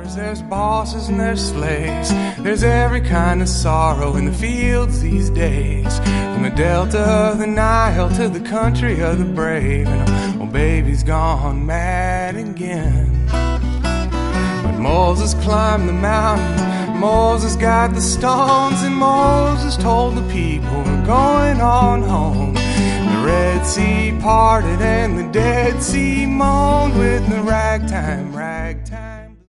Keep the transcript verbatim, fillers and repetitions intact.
farmers, there's bosses and there's slaves. There's every kind of sorrow in the fields these days. From the delta of the Nile to the country of the brave. And oh, baby's gone mad again. But Moses climbed the mountain, Moses got the stones, and Moses told the people we're going on home. The Red Sea parted and the Dead Sea moaned with the ragtime rag.